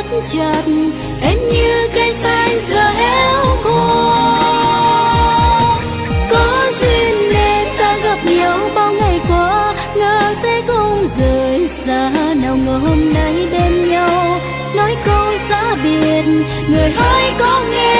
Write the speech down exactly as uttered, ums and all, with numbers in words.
chặt, em như cây xanh giờ héo khô. Có duyên nên ta gặp nhau bao ngày qua, ngờ sẽ không rời xa, nào ngờ hôm nay bên nhau nói câu xa biệt. Người hỡi có nghe